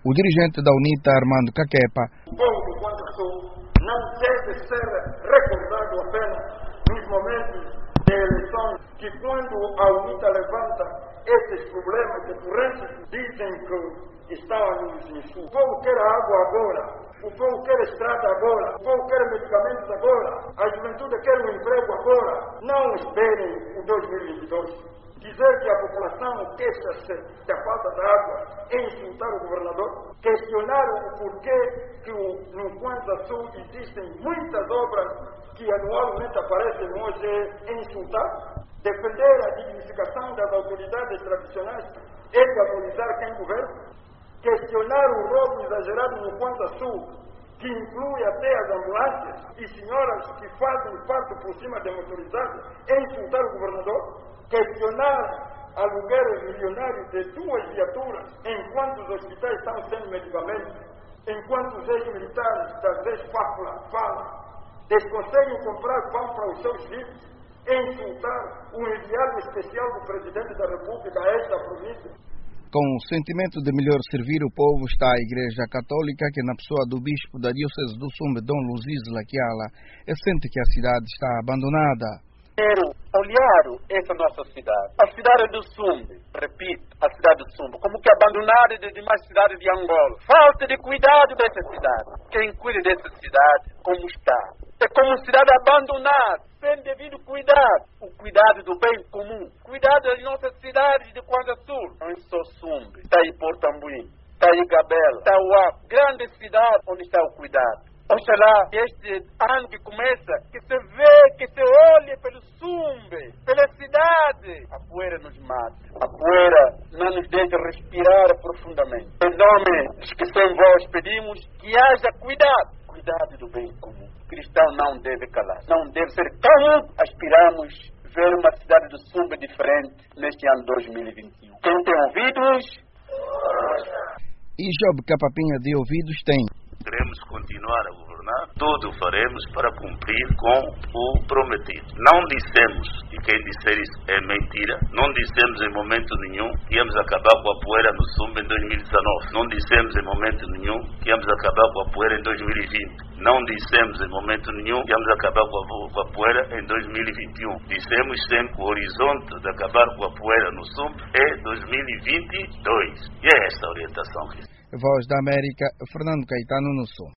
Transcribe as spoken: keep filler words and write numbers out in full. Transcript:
O dirigente da UNITA, Armando Caquepa. O povo do Quanta Sul não deve ser recordado apenas nos momentos de eleições, que quando a UNITA levanta esses problemas decorrentes, dizem que estavam nos insultos. O povo quer água agora, o povo quer estrada agora, o povo quer medicamentos agora, a juventude quer um emprego agora. Não esperem o dois mil e vinte e dois. Dizer que a população queixa-se da falta de água é insultar o governador. Questionar o porquê que no Kwanza Sul existem muitas obras que anualmente aparecem hoje é insultar. Defender a dignificação das autoridades tradicionais é diabolizar quem governa. Questionar o roubo exagerado no Kwanza Sul, que inclui até as ambulâncias e senhoras que fazem parto por cima de motorizados, é insultar o governador. Questionar aluguéis milionários de duas viaturas enquanto os hospitais estão sem medicamentos, enquanto os ex-militares das ex-fábulas falam, desconselham comprar pão para os seus filhos, é insultar o enviado especial do presidente da República a esta província. Com o sentimento de melhor servir o povo está a Igreja Católica, que na pessoa do bispo da Diocese do Sumbe, Dom Luís Laquiala, sente que a cidade está abandonada. Quero olhar essa nossa cidade, a cidade do Sumbe, repito, a cidade do Sumbe, como que abandonada de demais cidades de Angola. Falta de cuidado dessa cidade. Quem cuida dessa cidade, como está? É como cidade abandonada, sem devido cuidado. O cuidado do bem comum, cuidado das nossas cidades de Kwanza Sul. Não é só Sumbe, está aí Portambuim, está aí Gabela, está o grande cidade onde está o cuidado. Oxalá, este ano que começa, que se vê, que se olhe pelo Sumbe, pela cidade. A poeira nos mata. A poeira não nos deixa respirar profundamente. Em nome dos que sem voz pedimos que haja cuidado. Cuidado do bem comum. O cristão não deve calar. Não deve ser calmo. Aspiramos ver uma cidade do Sumbe diferente neste ano dois mil e vinte e um. Quem tem ouvidos... E Job Capapinha de ouvidos tem. Queremos continuar a governar, tudo faremos para cumprir com o prometido. Não dissemos, e quem disser isso é mentira, não dissemos em momento nenhum que íamos acabar com a poeira no Sumbe em dois mil e dezenove. Não dissemos em momento nenhum que íamos acabar com a poeira em dois mil e vinte. Não dissemos em momento nenhum que íamos acabar com a, com a poeira em dois mil e vinte e um. Dissemos sempre que o horizonte de acabar com a poeira no Sumbe é dois mil e vinte e dois. E é esta a orientação. Voz da América, Fernando Caetano no Sul.